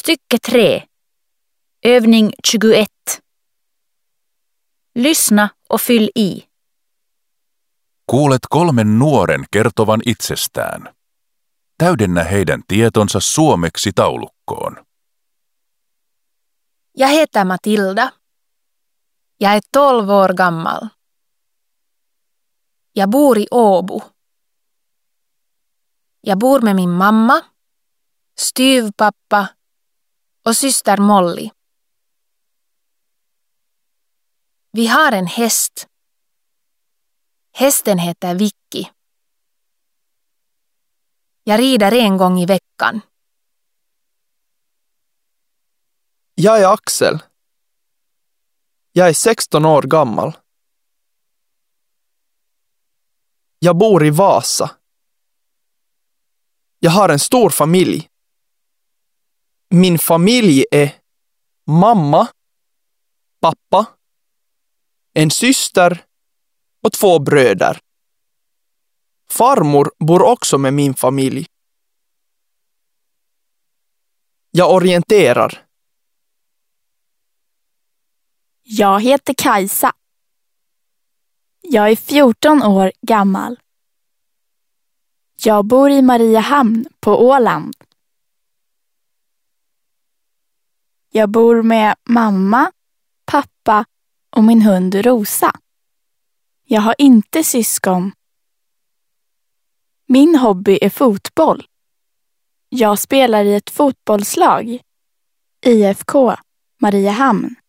Stycke 3. Övning 21. Lyssna och fyll i. Kuulet 3 nuoren kertovan itsestään. Täydennä heidän tietonsa suomeksi taulukkoon. Jag heter Matilda. Jag är 12 år gammal. Jag bor i Åbo. Jag bor med min mamma, styvpappa och syster Molly. Vi har en häst. Hästen heter Vicky. Jag rider en gång i veckan. Jag är Axel. Jag är 16 år gammal. Jag bor i Vasa. Jag har en stor familj. Min familj är mamma, pappa, en syster och 2 bröder. Farmor bor också med min familj. Jag orienterar. Jag heter Kajsa. Jag är 14 år gammal. Jag bor i Mariehamn på Åland. Jag bor med mamma, pappa och min hund Rosa. Jag har inte syskon. Min hobby är fotboll. Jag spelar i ett fotbollslag, IFK Mariehamn.